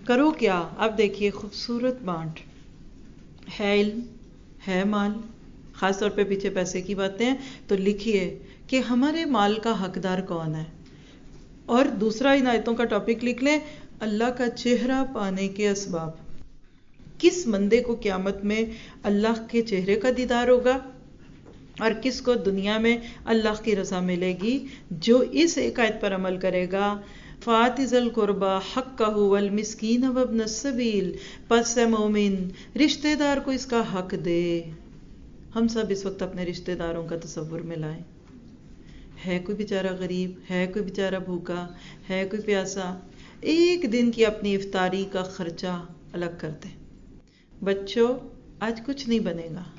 کرو کیا؟ اب دیکھیے خوبصورت بانٹ ہے، علم ہے، مال، خاص طور پہ پیچھے پیسے کی باتیں ہیں تو لکھیے کہ ہمارے مال کا حقدار کون ہے، اور دوسرا ان آیتوں کا ٹاپک لکھ لیں، اللہ کا چہرہ پانے کے اسباب۔ کس بندے کو قیامت میں اللہ کے چہرے کا دیدار ہوگا اور کس کو دنیا میں اللہ کی رضا ملے گی؟ جو اس ایک آیت پر عمل کرے گا، فَآتِ ذِی الْقُرْبَى حَقَّهُ وَالْمِسْكِینَ وَابْنَ السَّبِیلِ، پس مومن رشتہ دار کو اس کا حق دے۔ ہم سب اس وقت اپنے رشتہ داروں کا تصور میں لائیں، ہے کوئی بیچارہ غریب، ہے کوئی بیچارہ بھوکا، ہے کوئی پیاسا، ایک دن کی اپنی افطاری کا خرچہ الگ کر دیں۔ بچوں آج کچھ نہیں بنے گا،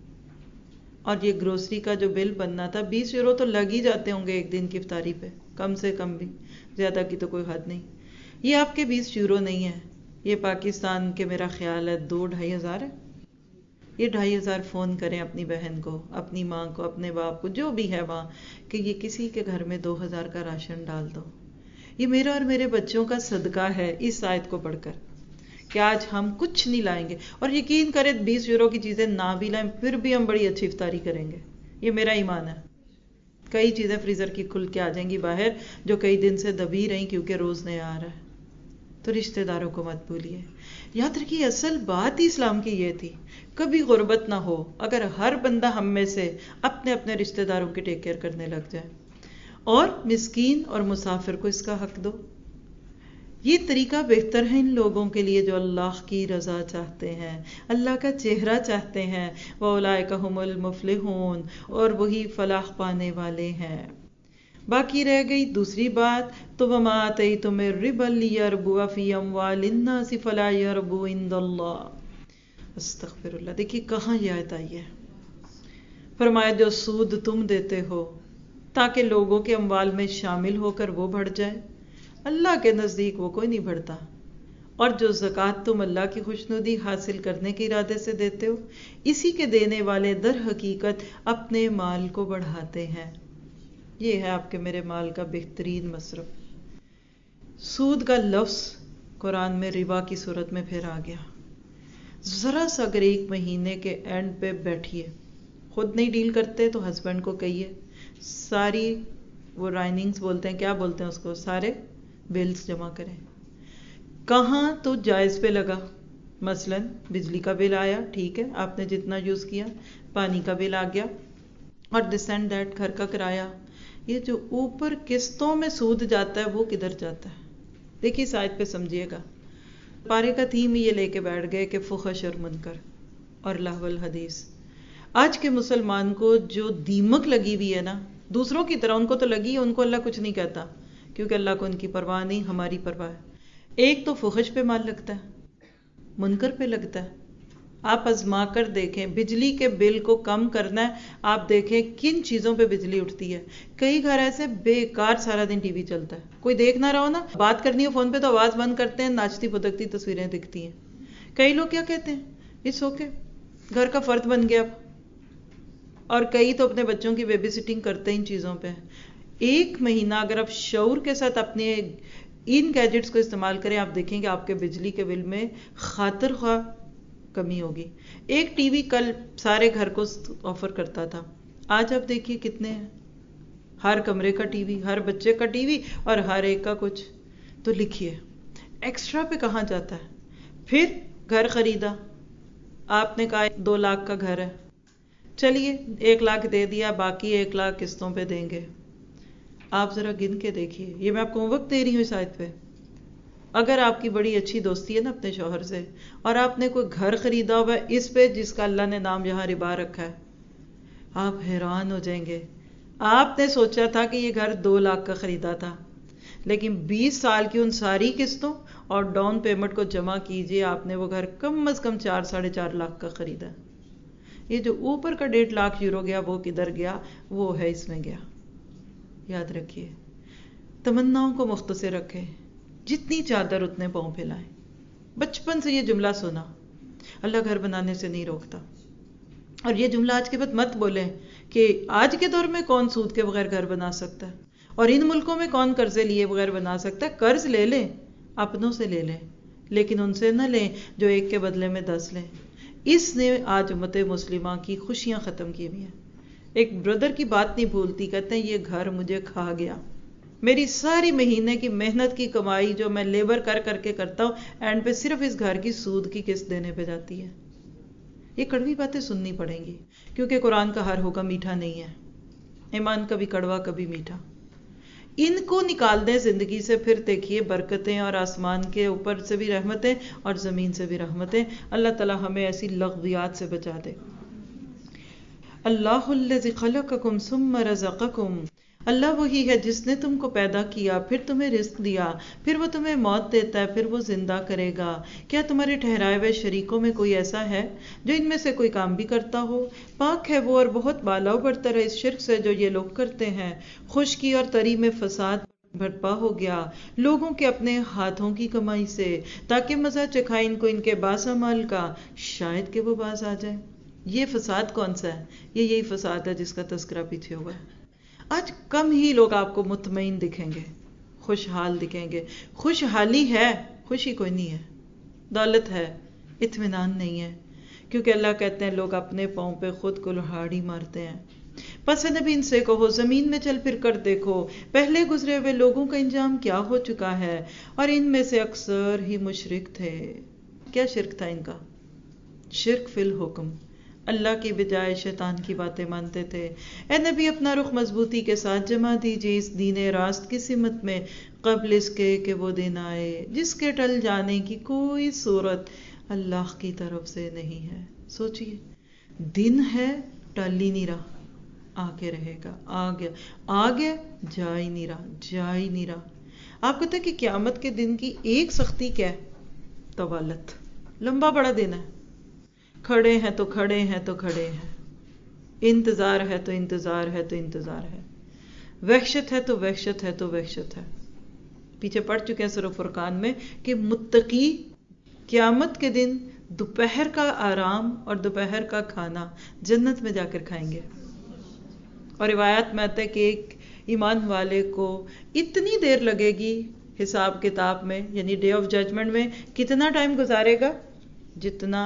اور یہ گروسری کا جو بل بننا تھا 20 یورو تو لگ ہی جاتے ہوں گے ایک دن کی افطاری پہ، کم سے کم بھی، زیادہ کی تو کوئی حد نہیں۔ یہ آپ کے 20 یورو نہیں ہے، یہ پاکستان کے میرا خیال ہے 2-2.5 ہزار ہے۔ یہ 2.5 ہزار فون کریں اپنی بہن کو، اپنی ماں کو، اپنے باپ کو، جو بھی ہے وہاں، کہ یہ کسی کے گھر میں 2,000 کا راشن ڈال دو۔ یہ میرا اور میرے بچوں کا صدقہ ہے اس آیت کو پڑھ کر، کہ آج ہم کچھ نہیں لائیں گے، اور یقین کریں 20 یورو کی چیزیں نہ بھی لائیں پھر بھی ہم بڑی اچھی افطاری کریں گے۔ یہ میرا ایمان ہے۔ کئی چیزیں فریزر کی کھل کے آ جائیں گی باہر جو کئی دن سے دبی رہیں کیونکہ روز نیا آ رہا ہے۔ تو رشتہ داروں کو مت بھولیے۔ یاد رکھیے اصل بات ہی اسلام کی یہ تھی، کبھی غربت نہ ہو اگر ہر بندہ ہم میں سے اپنے اپنے رشتہ داروں کی ٹیک کیئر کرنے لگ جائے، اور مسکین اور مسافر کو اس کا حق دو۔ یہ طریقہ بہتر ہے ان لوگوں کے لیے جو اللہ کی رضا چاہتے ہیں، اللہ کا چہرہ چاہتے ہیں، وَأُولَئِكَ هُمُ الْمُفْلِحُونَ، اور وہی فلاح پانے والے ہیں۔ باقی رہ گئی دوسری بات، تو وَمَا آتَيْتُم مِّن رِّبًا لِّيَرْبُوَ فِي أَمْوَالِ النَّاسِ فَلَا يَرْبُو عِندَ اللَّهِ۔ استغفر اللہ۔ دیکھیے کہاں یہ آیت آئی ہے، فرمایا جو سود تم دیتے ہو تاکہ لوگوں کے اموال میں شامل ہو کر وہ بڑھ جائے، اللہ کے نزدیک وہ کوئی نہیں بڑھتا، اور جو زکوٰۃ تم اللہ کی خوشنودی حاصل کرنے کے ارادے سے دیتے ہو، اسی کے دینے والے در حقیقت اپنے مال کو بڑھاتے ہیں۔ یہ ہے آپ کے میرے مال کا بہترین مصرف۔ سود کا لفظ قرآن میں ربا کی صورت میں پھر آ گیا۔ ذرا سا اگر ایک مہینے کے اینڈ پہ بیٹھیے، خود نہیں ڈیل کرتے تو ہسبینڈ کو کہیے ساری وہ رائننگز بولتے ہیں، کیا بولتے ہیں اس کو، سارے بلز جمع کریں۔ کہاں تو جائز پہ لگا، مثلا بجلی کا بل آیا، ٹھیک ہے آپ نے جتنا یوز کیا، پانی کا بل آ گیا، اور دس اینڈ دیٹ، گھر کا کرایہ۔ یہ جو اوپر قسطوں میں سود جاتا ہے وہ کدھر جاتا ہے؟ دیکھیے اس آیت پہ سمجھیے گا۔ پارے کا تھیم یہ لے کے بیٹھ گئے کہ فحش اور منکر اور لہو الحدیث۔ آج کے مسلمان کو جو دیمک لگی ہوئی ہے نا، دوسروں کی طرح ان کو تو لگی ہے، ان کو اللہ کچھ نہیں کہتا کیونکہ اللہ کو ان کی پرواہ نہیں، ہماری پرواہ ہے۔ ایک تو فحش پہ مال لگتا ہے، منکر پہ لگتا ہے۔ آپ آزما کر دیکھیں، بجلی کے بل کو کم کرنا ہے، آپ دیکھیں کن چیزوں پہ بجلی اٹھتی ہے۔ کئی گھر ایسے بیکار سارا دن ٹی وی چلتا ہے، کوئی دیکھ نہ رہا ہو نا، بات کرنی ہو فون پہ تو آواز بند کرتے ہیں، ناچتی پھدکتی تصویریں دکھتی ہیں۔ کئی لوگ کیا کہتے ہیں، اٹس اوکے، گھر کا فرد بن گیا اب، اور کئی تو اپنے بچوں کی بیبی سٹنگ کرتے ہیں ان چیزوں پہ۔ ایک مہینہ اگر آپ شعور کے ساتھ اپنے ان گیجٹس کو استعمال کریں، آپ دیکھیں کہ آپ کے بجلی کے بل میں خاطر خواہ کمی ہوگی۔ ایک ٹی وی کل سارے گھر کو آفر کرتا تھا، آج آپ دیکھیے کتنے ہیں، ہر کمرے کا ٹی وی، ہر بچے کا ٹی وی، اور ہر ایک کا کچھ۔ تو لکھیے ایکسٹرا پہ کہاں جاتا ہے؟ پھر گھر خریدا، آپ نے کہا 2 لاکھ کا گھر ہے، چلیے 1 لاکھ دے دیا، باقی 1 لاکھ قسطوں پہ دیں گے۔ آپ ذرا گن کے دیکھیے، یہ میں آپ کو وقت دے رہی ہوں اس آیت پہ۔ اگر آپ کی بڑی اچھی دوستی ہے نا اپنے شوہر سے، اور آپ نے کوئی گھر خریدا ہوا ہے اس پہ جس کا اللہ نے نام یہاں ربا رکھا ہے، آپ حیران ہو جائیں گے۔ آپ نے سوچا تھا کہ یہ گھر 2 لاکھ کا خریدا تھا، لیکن 20 سال کی ان ساری قسطوں اور ڈاؤن پیمنٹ کو جمع کیجئے، آپ نے وہ گھر کم از کم 4-4.5 لاکھ کا خریدا۔ یہ جو اوپر کا 1.5 لاکھ یورو گیا وہ کدھر گیا؟ وہ ہے اس میں گیا۔ یاد رکھیے، تمناؤں کو مختصر رکھیں، جتنی چادر اتنے پاؤں پھیلائیں۔ بچپن سے یہ جملہ سنا، اللہ گھر بنانے سے نہیں روکتا۔ اور یہ جملہ آج کے بعد مت بولیں کہ آج کے دور میں کون سود کے بغیر گھر بنا سکتا ہے، اور ان ملکوں میں کون قرضے لیے بغیر بنا سکتا ہے۔ قرض لے لیں، اپنوں سے لے لیں، لیکن ان سے نہ لیں جو ایک کے بدلے میں 10 لیں. اس نے آج امت مسلمہ کی خوشیاں ختم کی ہوئی ہیں. ایک بردر کی بات نہیں بھولتی، کہتے ہیں یہ گھر مجھے کھا گیا، میری ساری مہینے کی محنت کی کمائی جو میں لیبر کر کر کے کرتا ہوں، اینڈ پہ صرف اس گھر کی سود کی قسط دینے پہ جاتی ہے. یہ کڑوی باتیں سننی پڑیں گی، کیونکہ قرآن کا ہر حکم میٹھا نہیں ہے. ایمان کبھی کڑوا کبھی میٹھا. ان کو نکال دیں زندگی سے، پھر دیکھیے برکتیں، اور آسمان کے اوپر سے بھی رحمتیں اور زمین سے بھی رحمتیں. اللہ تعالی ہمیں ایسی لغویات سے بچا دے. اللہ الذی خلقکم ثم رزقکم، اللہ وہی ہے جس نے تم کو پیدا کیا، پھر تمہیں رزق دیا، پھر وہ تمہیں موت دیتا ہے، پھر وہ زندہ کرے گا. کیا تمہارے ٹھہرائے ہوئے شریکوں میں کوئی ایسا ہے جو ان میں سے کوئی کام بھی کرتا ہو؟ پاک ہے وہ اور بہت بالا و برتر ہے اس شرک سے جو یہ لوگ کرتے ہیں. خشکی اور تری میں فساد برپا ہو گیا لوگوں کے اپنے ہاتھوں کی کمائی سے، تاکہ مزہ چکھائے ان کو ان کے باس-مال کا، شاید کہ وہ باز آ جائے. یہ فساد کون سا ہے؟ یہی فساد ہے جس کا تذکرہ پیچھے ہوا ہے. آج کم ہی لوگ آپ کو مطمئن دکھیں گے، خوشحال دکھیں گے. خوشحالی ہے، خوشی کوئی نہیں ہے. دولت ہے، اطمینان نہیں ہے. کیونکہ اللہ کہتے ہیں لوگ اپنے پاؤں پہ خود کلہاڑی مارتے ہیں. پس نبی ان سے کہو زمین میں چل پھر کر دیکھو پہلے گزرے ہوئے لوگوں کا انجام کیا ہو چکا ہے، اور ان میں سے اکثر ہی مشرک تھے. کیا شرک تھا ان کا؟ شرک فی الحکم، اللہ کی بجائے شیطان کی باتیں مانتے تھے. اے نبی اپنا رخ مضبوطی کے ساتھ جما دیجیے اس دین راست کی سمت میں، قبل اس کے کہ وہ دن آئے جس کے ٹل جانے کی کوئی صورت اللہ کی طرف سے نہیں ہے. سوچئے، دن ہے ٹل ہی نہیں رہا، آگے رہے گا. آگے جا ہی نہیں رہا، جا ہی نہیں رہا. آپ کہتے ہیں کہ قیامت کے دن کی ایک سختی کیا ہے؟ طوالت. لمبا بڑا دن ہے، کھڑے ہیں تو کھڑے ہیں تو کھڑے ہیں، انتظار ہے تو انتظار ہے تو انتظار ہے، وحشت ہے تو وحشت ہے تو وحشت ہے. پیچھے پڑھ چکے ہیں سورہ فرقان میں کہ متقی قیامت کے دن دوپہر کا آرام اور دوپہر کا کھانا جنت میں جا کر کھائیں گے. اور روایات میں آتا ہے کہ ایک ایمان والے کو اتنی دیر لگے گی حساب کتاب میں، یعنی ڈے آف ججمنٹ میں کتنا ٹائم گزارے گا؟ جتنا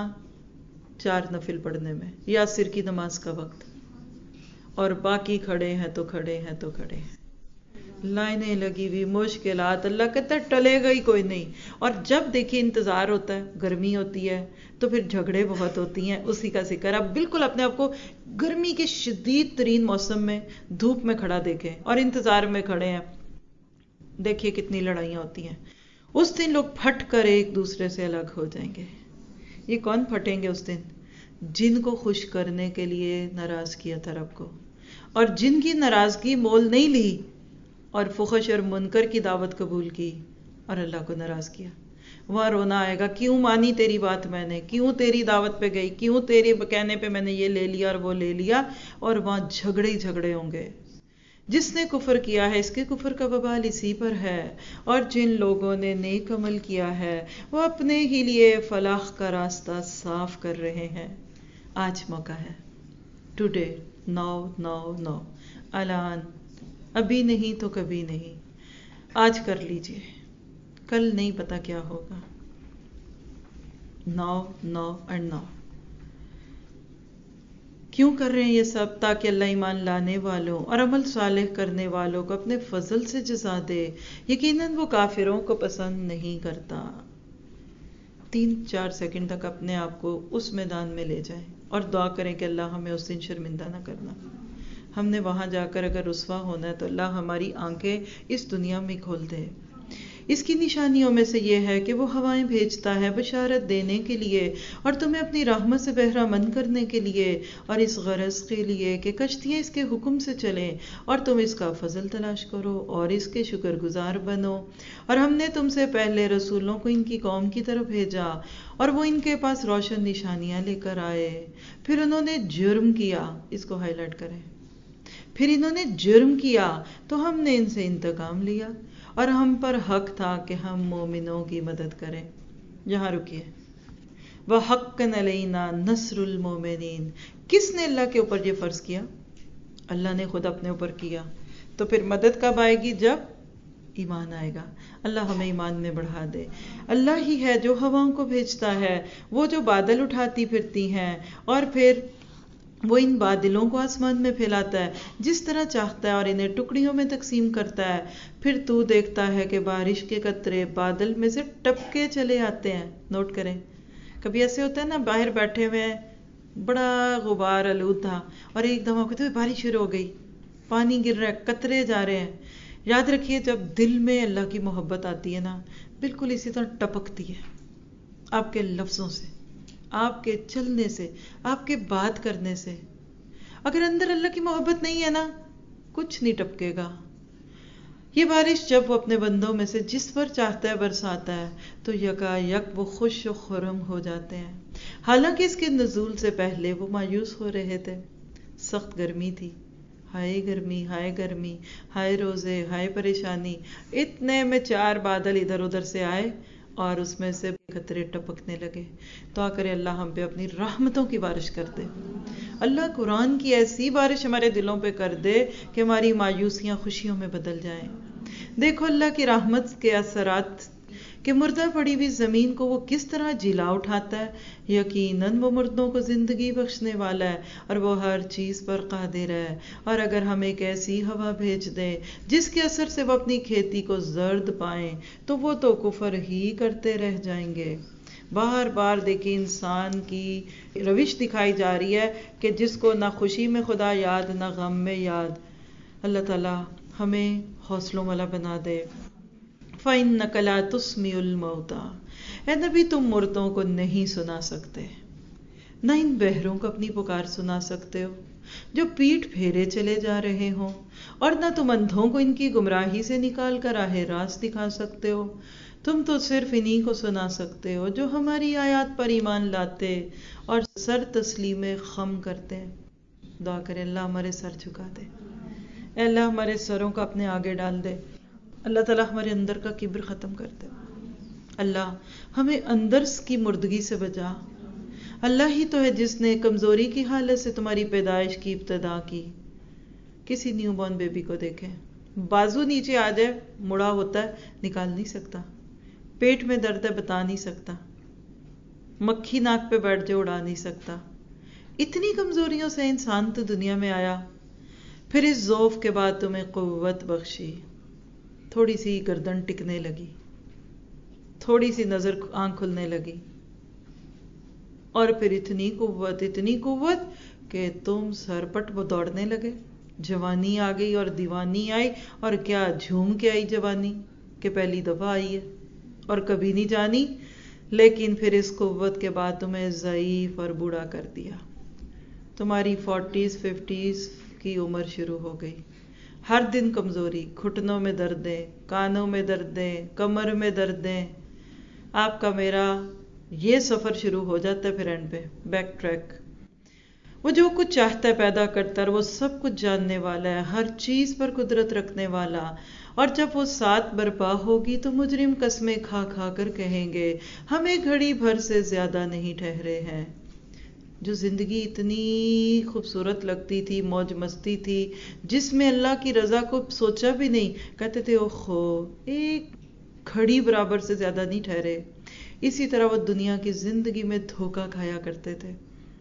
4 نفل پڑھنے میں یا عصر کی نماز کا وقت. اور باقی کھڑے ہیں تو کھڑے ہیں تو کھڑے ہیں، لائنیں لگی ہوئی، مشکلات. اللہ کہتا ہے ٹلے گا ہی کوئی نہیں. اور جب دیکھیے انتظار ہوتا ہے، گرمی ہوتی ہے تو پھر جھگڑے بہت ہوتی ہیں. اسی کا ذکر آپ بالکل اپنے آپ کو گرمی کے شدید ترین موسم میں دھوپ میں کھڑا دیکھیں اور انتظار میں کھڑے ہیں، دیکھیے کتنی لڑائیاں ہوتی ہیں. اس دن لوگ پھٹ کر ایک دوسرے سے الگ ہو جائیں گے. یہ کون پھٹیں گے اس دن؟ جن کو خوش کرنے کے لیے ناراض کیا تھا رب کو، اور جن کی ناراضگی مول نہیں لی اور فحش اور منکر کی دعوت قبول کی اور اللہ کو ناراض کیا. وہاں رونا آئے گا، کیوں مانی تیری بات میں نے، کیوں تیری دعوت پہ گئی، کیوں تیرے کہنے پہ میں نے یہ لے لیا اور وہ لے لیا. اور وہاں جھگڑے ہی جھگڑے ہوں گے. جس نے کفر کیا ہے اس کے کفر کا وبال اسی پر ہے، اور جن لوگوں نے نیک عمل کیا ہے وہ اپنے ہی لیے فلاح کا راستہ صاف کر رہے ہیں. آج موقع ہے، ٹوڈے، نو، الان، ابھی نہیں تو کبھی نہیں. آج کر لیجئے، کل نہیں پتا کیا ہوگا. No and no. کیوں کر رہے ہیں یہ سب؟ تاکہ اللہ ایمان لانے والوں اور عمل صالح کرنے والوں کو اپنے فضل سے جزا دے. یقیناً وہ کافروں کو پسند نہیں کرتا. 3-4 سیکنڈ تک اپنے آپ کو اس میدان میں لے جائیں اور دعا کریں کہ اللہ ہمیں اس دن شرمندہ نہ کرنا. ہم نے وہاں جا کر اگر رسوا ہونا ہے تو اللہ ہماری آنکھیں اس دنیا میں کھول دے. اس کی نشانیوں میں سے یہ ہے کہ وہ ہوائیں بھیجتا ہے بشارت دینے کے لیے اور تمہیں اپنی رحمت سے بہرہ مند کرنے کے لیے، اور اس غرض کے لیے کہ کشتیاں اس کے حکم سے چلیں اور تم اس کا فضل تلاش کرو اور اس کے شکر گزار بنو. اور ہم نے تم سے پہلے رسولوں کو ان کی قوم کی طرف بھیجا اور وہ ان کے پاس روشن نشانیاں لے کر آئے. پھر انہوں نے جرم کیا، اس کو ہائی لائٹ کریں، پھر انہوں نے جرم کیا تو ہم نے ان سے انتقام لیا اور ہم پر حق تھا کہ ہم مومنوں کی مدد کریں. یہاں رکیے. وَحَقًّا عَلَيْنَا نَصْرُ الْمُؤْمِنِينَ. کس نے اللہ کے اوپر یہ فرض کیا؟ اللہ نے خود اپنے اوپر کیا. تو پھر مدد کب آئے گی؟ جب ایمان آئے گا. اللہ ہمیں ایمان میں بڑھا دے. اللہ ہی ہے جو ہواؤں کو بھیجتا ہے، وہ جو بادل اٹھاتی پھرتی ہیں اور پھر وہ ان بادلوں کو آسمان میں پھیلاتا ہے جس طرح چاہتا ہے اور انہیں ٹکڑیوں میں تقسیم کرتا ہے. پھر تو دیکھتا ہے کہ بارش کے قطرے بادل میں سے ٹپکے چلے آتے ہیں. نوٹ کریں، کبھی ایسے ہوتا ہے نا، باہر بیٹھے ہوئے ہیں، بڑا غبار آلود تھا اور ایک دم کہتے ہوئے بارش شروع ہو گئی، پانی گر رہا ہے، قطرے جا رہے ہیں. یاد رکھیے جب دل میں اللہ کی محبت آتی ہے نا، بالکل اسی طرح ٹپکتی ہے آپ کے لفظوں سے، آپ کے چلنے سے، آپ کے بات کرنے سے. اگر اندر اللہ کی محبت نہیں ہے نا، کچھ نہیں ٹپکے گا. یہ بارش جب وہ اپنے بندوں میں سے جس پر چاہتا ہے برساتا ہے تو یکا یک وہ خوش و خرم ہو جاتے ہیں. حالانکہ اس کے نزول سے پہلے وہ مایوس ہو رہے تھے. سخت گرمی تھی. ہائے گرمی، ہائے گرمی، ہائے روزے، ہائے پریشانی. اتنے میں 4 بادل ادھر ادھر سے آئے اور اس میں سے قطرے ٹپکنے لگے. دعا کرے اللہ ہم پہ اپنی رحمتوں کی بارش کر دے. اللہ قرآن کی ایسی بارش ہمارے دلوں پہ کر دے کہ ہماری مایوسیاں خوشیوں میں بدل جائیں. دیکھو اللہ کی رحمت کے اثرات کہ مردہ پڑی ہوئی زمین کو وہ کس طرح جلا اٹھاتا ہے. یقیناً وہ مردوں کو زندگی بخشنے والا ہے اور وہ ہر چیز پر قادر ہے. اور اگر ہم ایک ایسی ہوا بھیج دیں جس کے اثر سے وہ اپنی کھیتی کو زرد پائیں تو وہ تو کفر ہی کرتے رہ جائیں گے. بار بار دیکھیں انسان کی روش دکھائی جا رہی ہے کہ جس کو نہ خوشی میں خدا یاد نہ غم میں یاد. اللہ تعالی ہمیں حوصلوں والا بنا دے. فَإِنَّكَ لَا تُسْمِعُ الْمَوْتَى، اے نبی تم مردوں کو نہیں سنا سکتے، نہ ان بہروں کو اپنی پکار سنا سکتے ہو جو پیٹھ پھیرے چلے جا رہے ہوں، اور نہ تم اندھوں کو ان کی گمراہی سے نکال کر راہ راست دکھا سکتے ہو. تم تو صرف انہی کو سنا سکتے ہو جو ہماری آیات پر ایمان لاتے اور سر تسلیم خم کرتے ہیں. دعا کرے اللہ ہمارے سر جھکا دے. اے اللہ ہمارے سروں کو اپنے آگے ڈال دے. اللہ تعالیٰ ہمارے اندر کا کبر ختم کر دے. اللہ ہمیں اندر کی مردگی سے بچا. اللہ ہی تو ہے جس نے کمزوری کی حالت سے تمہاری پیدائش کی ابتدا کی. کسی نیو بورن بیبی کو دیکھیں، بازو نیچے آ جائے مڑا ہوتا ہے، نکال نہیں سکتا. پیٹ میں درد ہے، بتا نہیں سکتا. مکھی ناک پہ بیٹھ جائے اڑا نہیں سکتا. اتنی کمزوریوں سے انسان تو دنیا میں آیا. پھر اس ضعف کے بعد تمہیں قوت بخشی، تھوڑی سی گردن ٹکنے لگی، تھوڑی سی نظر آنکھ کھلنے لگی، اور پھر اتنی قوت کہ تم سرپٹ وہ دوڑنے لگے. جوانی آ گئی اور دیوانی آئی، اور کیا جھوم کے آئی جوانی کہ پہلی دفعہ آئی ہے اور کبھی نہیں جانی. لیکن پھر اس قوت کے بعد تمہیں ضعیف اور بوڑھا کر دیا. تمہاری 40s 50s کی عمر شروع ہو گئی. ہر دن کمزوری، گھٹنوں میں دردیں، کانوں میں دردیں، کمر میں دردیں. آپ کا میرا یہ سفر شروع ہو جاتا ہے پھر اینڈ پہ بیک ٹریک. وہ جو کچھ چاہتا ہے پیدا کرتا ہے، وہ سب کچھ جاننے والا ہے، ہر چیز پر قدرت رکھنے والا. اور جب وہ سات برپا ہوگی تو مجرم قسمیں کھا کھا کر کہیں گے ہمیں گھڑی بھر سے زیادہ نہیں ٹھہرے ہیں. جو زندگی اتنی خوبصورت لگتی تھی، موج مستی تھی، جس میں اللہ کی رضا کو سوچا بھی نہیں، کہتے تھے اوہو ایک گھڑی برابر سے زیادہ نہیں ٹھہرے. اسی طرح وہ دنیا کی زندگی میں دھوکہ کھایا کرتے تھے.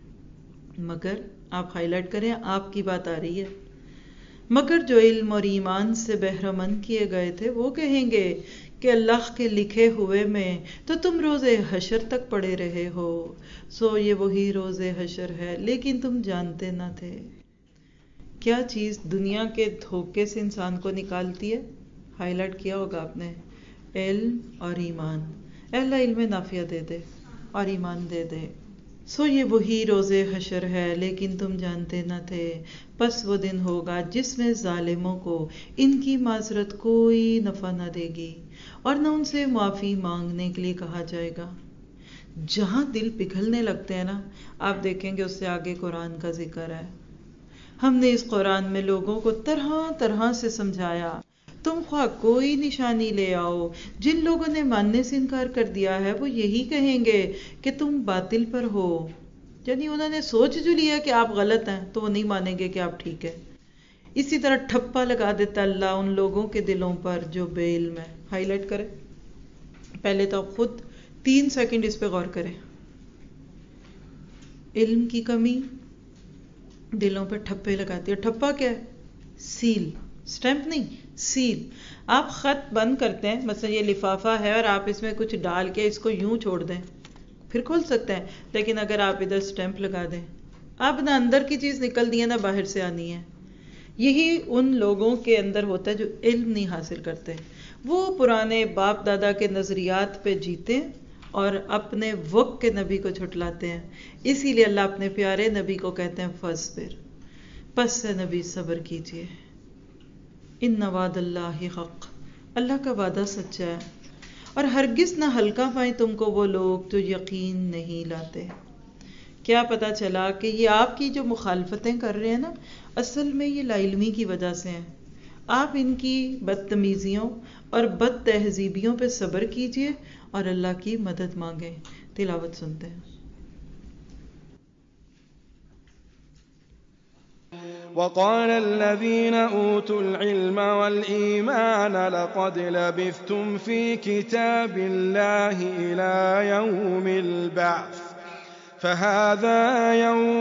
مگر آپ ہائی لائٹ کریں، آپ کی بات آ رہی ہے. مگر جو علم اور ایمان سے بہرہ مند کیے گئے تھے وہ کہیں گے کہ اللہ کے لکھے ہوئے میں تو تم روز حشر تک پڑے رہے ہو. سو یہ وہی روز حشر ہے لیکن تم جانتے نہ تھے. کیا چیز دنیا کے دھوکے سے انسان کو نکالتی ہے؟ ہائی لائٹ کیا ہوگا آپ نے، علم اور ایمان. اللہ علم نافع دے دے اور ایمان دے دے. سو یہ وہی روز حشر ہے لیکن تم جانتے نہ تھے. پس وہ دن ہوگا جس میں ظالموں کو ان کی معذرت کوئی نفع نہ دے گی اور نہ ان سے معافی مانگنے کے لیے کہا جائے گا. جہاں دل پگھلنے لگتے ہیں نا، آپ دیکھیں گے اس سے آگے قرآن کا ذکر ہے. ہم نے اس قرآن میں لوگوں کو طرح طرح سے سمجھایا. تم خواہ کوئی نشانی لے آؤ، جن لوگوں نے ماننے سے انکار کر دیا ہے وہ یہی کہیں گے کہ تم باطل پر ہو. یعنی انہوں نے سوچ جو لیا کہ آپ غلط ہیں تو وہ نہیں مانیں گے کہ آپ ٹھیک ہے. اسی طرح ٹھپا لگا دیتا اللہ ان لوگوں کے دلوں پر جو بے علم ہے. ہائی لائٹ کرے. پہلے تو آپ خود 3 سیکنڈ اس پہ غور کریں. علم کی کمی دلوں پہ ٹھپے لگاتی ہے. ٹھپا کیا ہے؟ سیل. سٹیمپ نہیں، سیل. آپ خط بند کرتے ہیں، مثلا یہ لفافہ ہے اور آپ اس میں کچھ ڈال کے اس کو یوں چھوڑ دیں، پھر کھول سکتے ہیں. لیکن اگر آپ ادھر سٹیمپ لگا دیں، اب نہ اندر کی چیز نکلنی ہے نہ باہر سے آنی ہے. یہی ان لوگوں کے اندر ہوتا ہے جو علم نہیں حاصل کرتے. وہ پرانے باپ دادا کے نظریات پہ جیتے ہیں اور اپنے وقت کے نبی کو جھٹلاتے ہیں. اسی لیے اللہ اپنے پیارے نبی کو کہتے ہیں فاصبر، پس ہے نبی صبر کیجئے. ان وعد اللہ حق، اللہ کا وعدہ سچا ہے، اور ہرگز نہ ہلکا پائیں تم کو وہ لوگ جو یقین نہیں لاتے. کیا پتا چلا کہ یہ آپ کی جو مخالفتیں کر رہے ہیں نا، اصل میں یہ لا علمی کی وجہ سے ہیں. آپ ان کی بدتمیزیوں اور بد تہذیبیوں پہ صبر کیجئے اور اللہ کی مدد مانگیں. تلاوت سنتے ہیں. وقال الذين أوتوا العلم والإيمان لقد لبثتم في كتاب الله إلى يوم البعث فهذا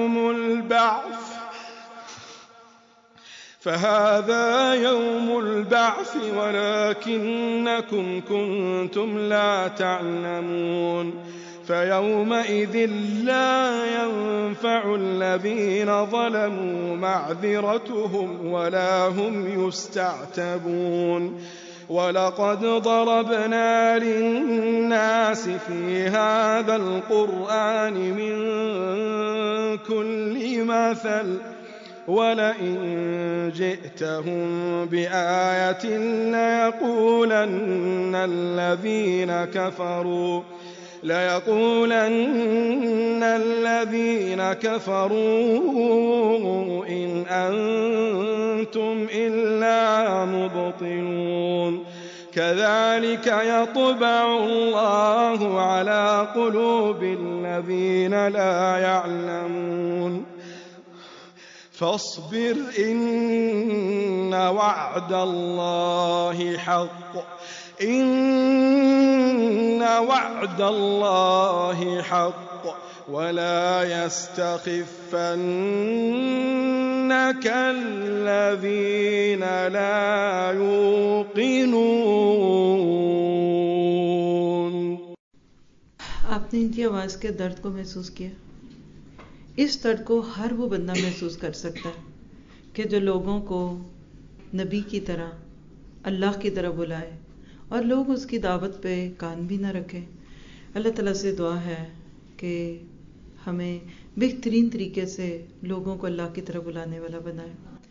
يوم البعث ولكنكم كنتم لا تعلمون. فيومئذ لا ينفع الذين ظلموا معذرتهم ولا هم يستعتبون. ولقد ضربنا للناس في هذا القرآن من كل مثل ولئن جئتهم بآية ليقولن الذين كفروا إن أنتم إلا مبطلون. كذلك يطبع الله على قلوب الذين لا يعلمون. فاصبر إن وعد الله حق ولا يستخفنك الذين لا يوقنون. آپ نے ان کی آواز کے درد کو محسوس کیا؟ اس درد کو ہر وہ بندہ محسوس کر سکتا ہے کہ جو لوگوں کو نبی کی طرح اللہ کی طرح بلائے اور لوگ اس کی دعوت پہ کان بھی نہ رکھیں. اللہ تعالیٰ سے دعا ہے کہ ہمیں بہترین طریقے سے لوگوں کو اللہ کی طرح بلانے والا بنائے.